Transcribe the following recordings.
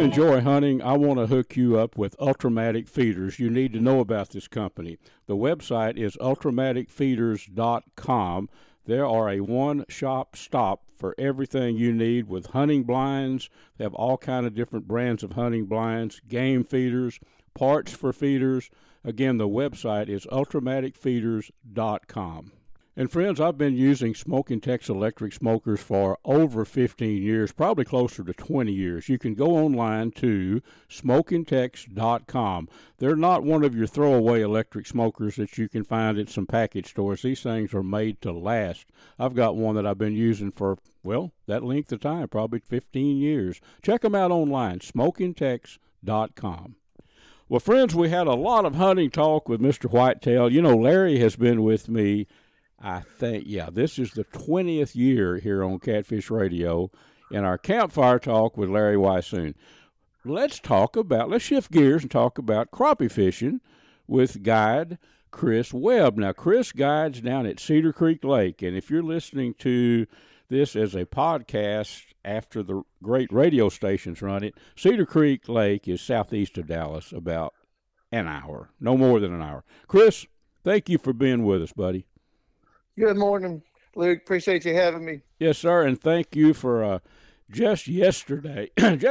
enjoy hunting, I want to hook you up with Ultramatic Feeders. You need to know about this company. The website is ultramaticfeeders.com. They are a one-shop stop for everything you need with hunting blinds. They have all kind of different brands of hunting blinds, game feeders, parts for feeders. Again, the website is ultramaticfeeders.com. And friends, I've been using Smoking Tex electric smokers for over 15 years, probably closer to 20 years. You can go online to smokingtex.com. They're not one of your throwaway electric smokers that you can find at some package stores. These things are made to last. I've got one that I've been using for, well, that length of time, probably 15 years. Check them out online, smokingtex.com. Well, friends, we had a lot of hunting talk with Mr. Whitetail. You know, Larry has been with me, I think, this is the 20th year here on Catfish Radio in our campfire talk with Larry Weishuhn. Let's shift gears and talk about crappie fishing with guide Chris Webb. Now, Chris guides down at Cedar Creek Lake, and if you're listening to this as a podcast after the great radio stations run it, Cedar Creek Lake is southeast of Dallas, about an hour, no more than an hour. Chris, thank you for being with us, buddy. Good morning, Luke. Appreciate you having me. Yes, sir, and thank you for just yesterday,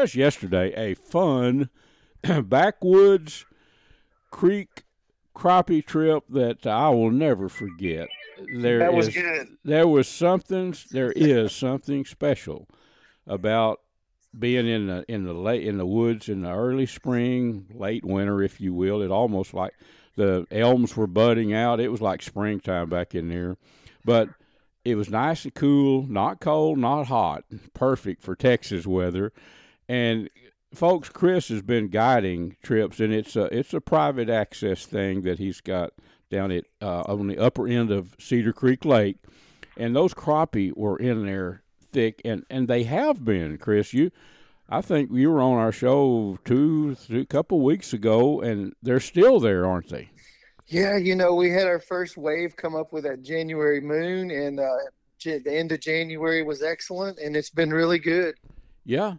a fun backwoods creek crappie trip that I will never forget. That was good. There is something special about being in the woods in the early spring, late winter, if you will. It almost like the elms were budding out. It was like springtime back in there. But it was nice and cool, not cold, not hot, perfect for Texas weather. And folks, Chris has been guiding trips, and it's a private access thing that he's got down at on the upper end of Cedar Creek Lake. And those crappie were in there thick, and they have been, Chris. I think you were on our show a couple weeks ago, and they're still there, aren't they? Yeah, we had our first wave come up with that January moon, and the end of January was excellent, and it's been really good. Yeah.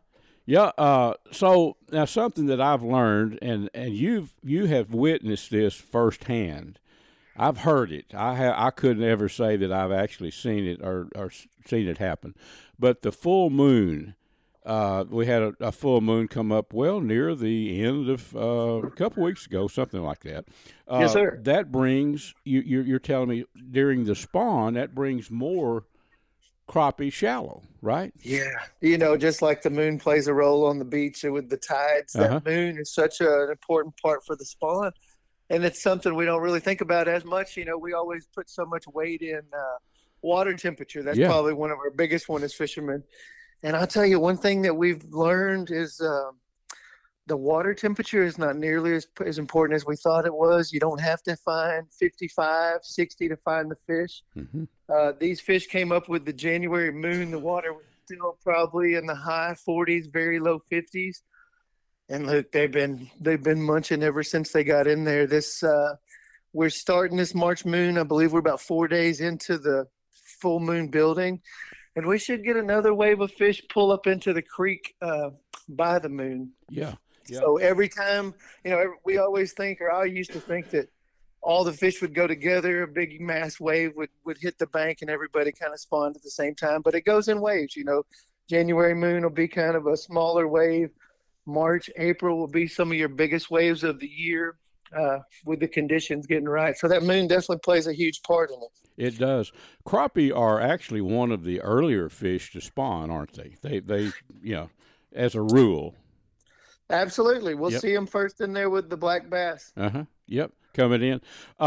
So now something that I've learned, and you have witnessed this firsthand. I've heard it. I couldn't ever say that I've actually seen it or seen it happen, but the full moon. We had a full moon come up near the end of a couple weeks ago, something like that. Yes, sir. That brings you're telling me during the spawn that brings more crappie shallow, right? Yeah, just like the moon plays a role on the beach with the tides. That moon is such an important part for the spawn, and it's something we don't really think about as much. We always put so much weight in water temperature. That's probably one of our biggest one as fishermen. And I'll tell you, one thing that we've learned is the water temperature is not nearly as important as we thought it was. You don't have to find 55, 60 to find the fish. Mm-hmm. These fish came up with the January moon. The water was still probably in the high 40s, very low 50s. And look, they've been munching ever since they got in there. We're starting this March moon. I believe we're about 4 days into the full moon building. And we should get another wave of fish pull up into the creek by the moon. Yeah. So every time, we always think, or I used to think that all the fish would go together, a big mass wave would hit the bank and everybody kind of spawned at the same time. But it goes in waves, January moon will be kind of a smaller wave. March, April will be some of your biggest waves of the year with the conditions getting right. So that moon definitely plays a huge part in it. It does. Crappie are actually one of the earlier fish to spawn, aren't they? They as a rule. Absolutely. We'll see them first in there with the black bass. Yep. Coming in.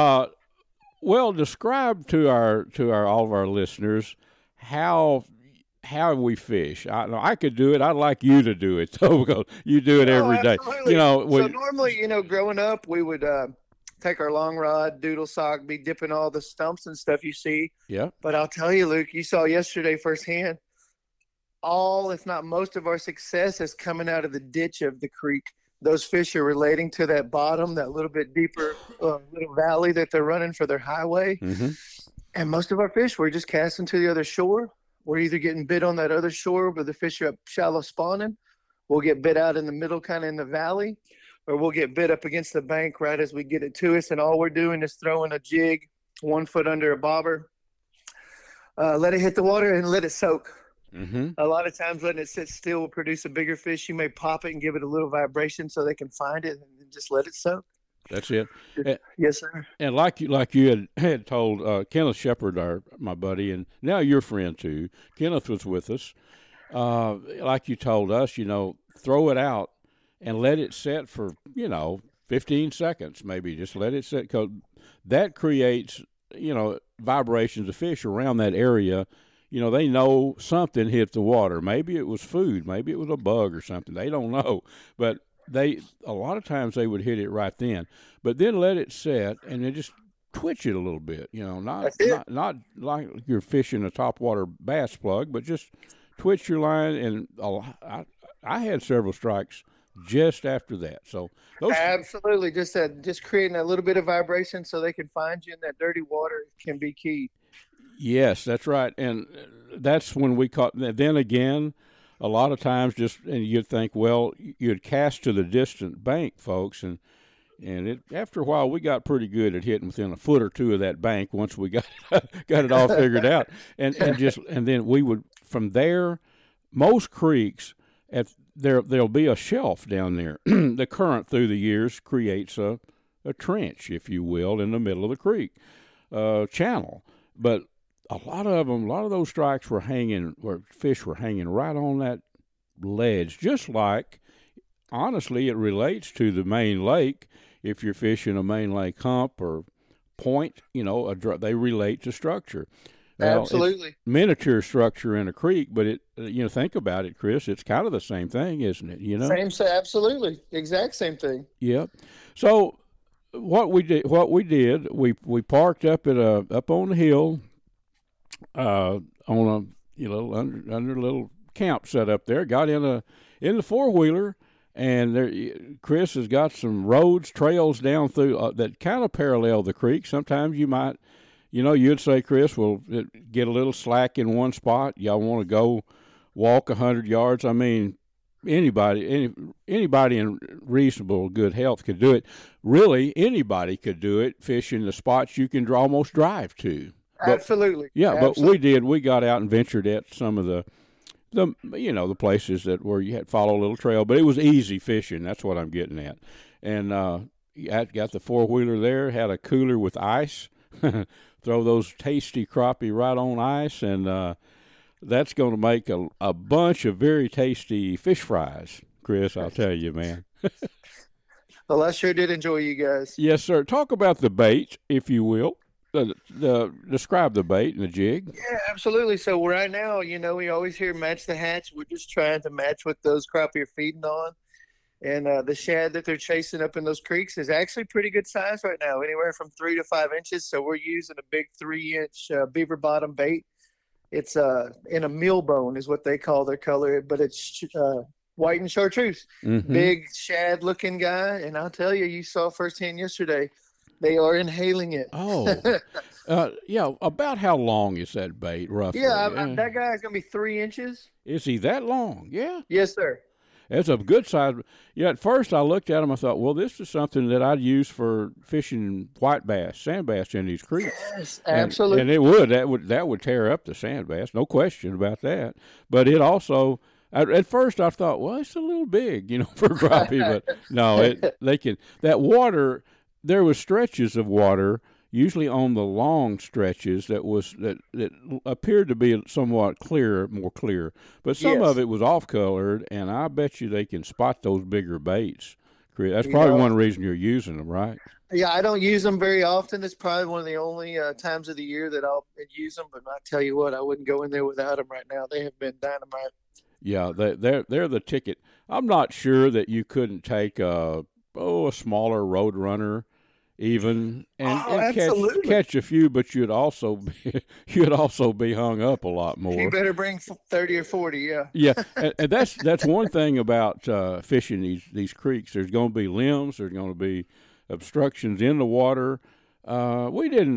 Describe to all of our listeners how we fish. I could do it. I'd like you to do it, so because you do it every day. So normally, growing up, we would take our long rod, doodle sock, be dipping all the stumps and stuff you see. Yeah. But I'll tell you, Luke, you saw yesterday firsthand, all, if not most of our success is coming out of the ditch of the creek. Those fish are relating to that bottom, that little bit deeper little valley that they're running for their highway. Mm-hmm. And most of our fish, we're just casting to the other shore. We're either getting bit on that other shore where the fish are up shallow spawning, we'll get bit out in the middle, kind of in the valley, or we'll get bit up against the bank right as we get it to us. And all we're doing is throwing a jig 1 foot under a bobber, let it hit the water and let it soak. Mm-hmm. A lot of times letting it sit still will produce a bigger fish. You may pop it and give it a little vibration so they can find it, and just let it soak. That's it. Yes, sir. And like you had told Kenneth Shepard, my buddy, and now your friend too. Kenneth was with us. Like you told us, throw it out and let it set for 15 seconds, maybe. Just let it sit, 'cause that creates vibrations of fish around that area. They know something hit the water. Maybe it was food. Maybe it was a bug or something. They don't know. But a lot of times they would hit it right then. But then let it set and then just twitch it a little bit. Not like you're fishing a topwater bass plug, but just twitch your line. And I had several strikes just after that. So absolutely, just creating a little bit of vibration so they can find you in that dirty water can be key. Yes, that's right. And that's when we caught. Then again, a lot of times and you'd think, well, you'd cast to the distant bank, folks. And after a while, we got pretty good at hitting within a foot or two of that bank once we got it all figured out. And then we would, from there, most creeks, there'll be a shelf down there. The current through the years creates a trench, if you will, in the middle of the creek channel. But a lot of those strikes where fish were hanging right on that ledge, just like, honestly, it relates to the main lake. If you're fishing a main lake hump or point, they relate to structure. Well, absolutely. Miniature structure in a creek, but think about it, Chris, it's kind of the same thing, isn't it? Absolutely. Exact same thing. Yep. So what we did, we parked up up on the hill, on a under a little camp set up there. Got in the 4-wheeler, and there Chris has got some trails down through that kind of parallel the creek. Sometimes you might, you'd say, Chris, well, get a little slack in one spot. Y'all want to go walk 100 yards? I mean, anybody in reasonable good health could do it. Really, anybody could do it. Fishing the spots you can almost drive to. Absolutely. Yeah, absolutely. But we did. We got out and ventured at some of the places where you had to follow a little trail, but it was easy fishing. That's what I'm getting at. And got the 4-wheeler there, had a cooler with ice, throw those tasty crappie right on ice, and that's going to make a bunch of very tasty fish fries, Chris, I'll tell you, man. Well, I sure did enjoy you guys. Yes, sir. Talk about the bait, if you will. Describe the bait and the jig. Yeah, absolutely. So right now, we always hear match the hatch. We're just trying to match what those crappie are feeding on. And the shad that they're chasing up in those creeks is actually pretty good size right now, anywhere from 3 to 5 inches. So we're using a big 3-inch beaver bottom bait. It's in a meal bone is what they call their color, but it's white and chartreuse. Mm-hmm. Big shad looking guy. And I'll tell you, you saw firsthand yesterday, they are inhaling it. Oh, yeah. About how long is that bait, roughly? Yeah, that guy's going to be 3 inches. Is he that long? Yeah. Yes, sir. It's a good size. Yeah, at first I looked at him, I thought, well, this is something that I'd use for fishing white bass, sand bass in these creeks. Yes, absolutely. And that would tear up the sand bass, no question about that. But it also, at first I thought, well, it's a little big, for crappie, but no, they can. That water, there was stretches of water, usually on the long stretches, that appeared to be somewhat more clear, but some of it was off colored, and I bet you they can spot those bigger baits. That's probably one reason you're using them, right? Yeah, I don't use them very often. It's probably one of the only times of the year that I'll use them. But I tell you what, I wouldn't go in there without them right now. They have been dynamite. Yeah, they're the ticket. I'm not sure that you couldn't take a smaller Roadrunner even and catch a few, but you'd also be hung up a lot more. You better bring 30 or 40, yeah. Yeah, and that's one thing about fishing these creeks. There's going to be limbs. There's going to be obstructions in the water. I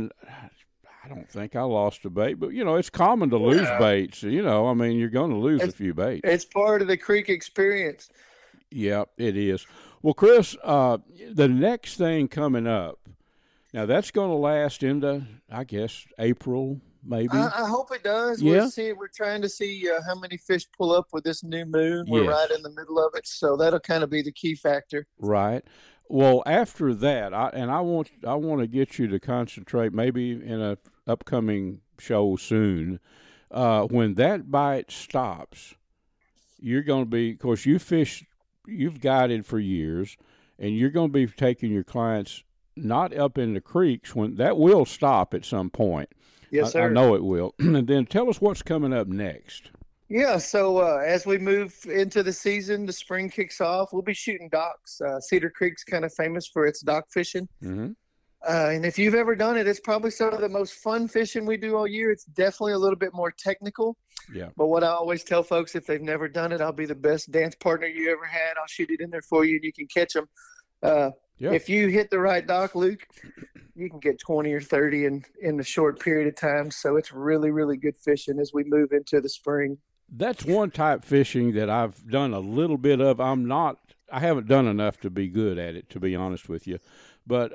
don't think I lost a bait, but it's common to lose baits. You're going to lose a few baits. It's part of the creek experience. Yeah, it is. Well, Chris, the next thing coming up, now that's going to last into, I guess, April, maybe. I hope it does. Yeah. We're trying to see how many fish pull up with this new moon. We're Yes. right in the middle of it, so that'll kind of be the key factor. Right. Well, after that, I want to get you to concentrate maybe in a upcoming show soon. When that bite stops, you're going to be, of course, you've guided for years, and you're going to be taking your clients not up in the creeks when that will stop at some point. Yes, sir. I know it will. And then tell us what's coming up next. Yeah, so as we move into the season, the spring kicks off. We'll be shooting docks. Cedar Creek's kind of famous for its dock fishing. Mm-hmm. And if you've ever done it, it's probably some of the most fun fishing we do all year. It's definitely a little bit more technical. Yeah. But what I always tell folks, if they've never done it, I'll be the best dance partner you ever had. I'll shoot it in there for you, and you can catch them. Yeah. If you hit the right dock, Luke, you can get 20 or 30 in a short period of time. So it's really, really good fishing as we move into the spring. That's one type fishing that I've done a little bit of. I haven't done enough to be good at it, to be honest with you. But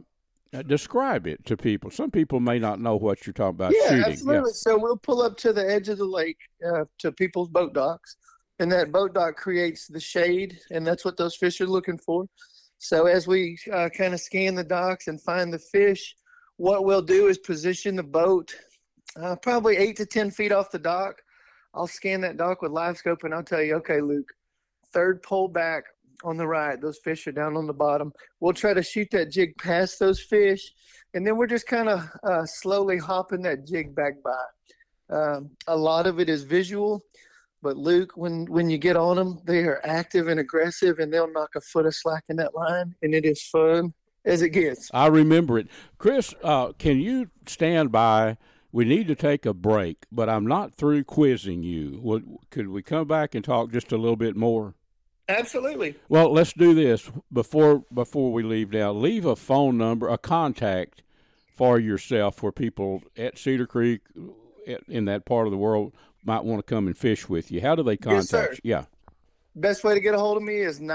describe it to people. Some people may not know what you're talking about shooting. Absolutely. Yeah. So we'll pull up to the edge of the lake to people's boat docks, and that boat dock creates the shade, and that's what those fish are looking for. So as we kind of scan the docks and find the fish, what we'll do is position the boat probably 8 to 10 feet off the dock. I'll scan that dock with live scope, and I'll tell you, okay, Luke, third pole back on the right, those fish are down on the bottom. We'll try to shoot that jig past those fish, and then we're just kind of slowly hopping that jig back by. A lot of it is visual, but Luke, when you get on them, they are active and aggressive, and they'll knock a foot of slack in that line, and it is fun as it gets. I remember it. Chris, can you stand by? We need to take a break, but I'm not through quizzing you. Could we come back and talk just a little bit more? Absolutely. Well, let's do this before we leave now. Leave a phone number, a contact for yourself for people at Cedar Creek in that part of the world might want to come and fish with you. How do they contact you? Yeah. Best way to get a hold of me is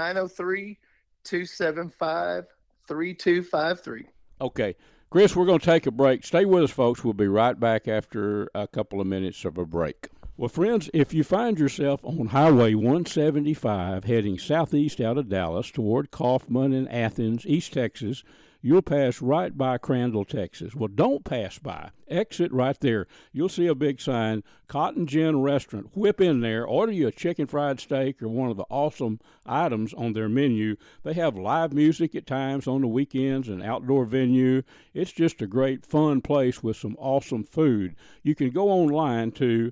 903-275-3253. Okay. Chris, we're going to take a break. Stay with us, folks. We'll be right back after a couple of minutes of a break. Well, friends, if you find yourself on Highway 175 heading southeast out of Dallas toward Kaufman and Athens, East Texas, you'll pass right by Crandall, Texas. Well, don't pass by. Exit right there. You'll see a big sign, Cotton Gin Restaurant. Whip in there, order you a chicken fried steak or one of the awesome items on their menu. They have live music at times on the weekends, an outdoor venue. It's just a great, fun place with some awesome food. You can go online to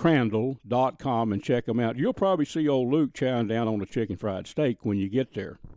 cottongincrandall.com and check them out. You'll probably see old Luke chowing down on a chicken fried steak when you get there.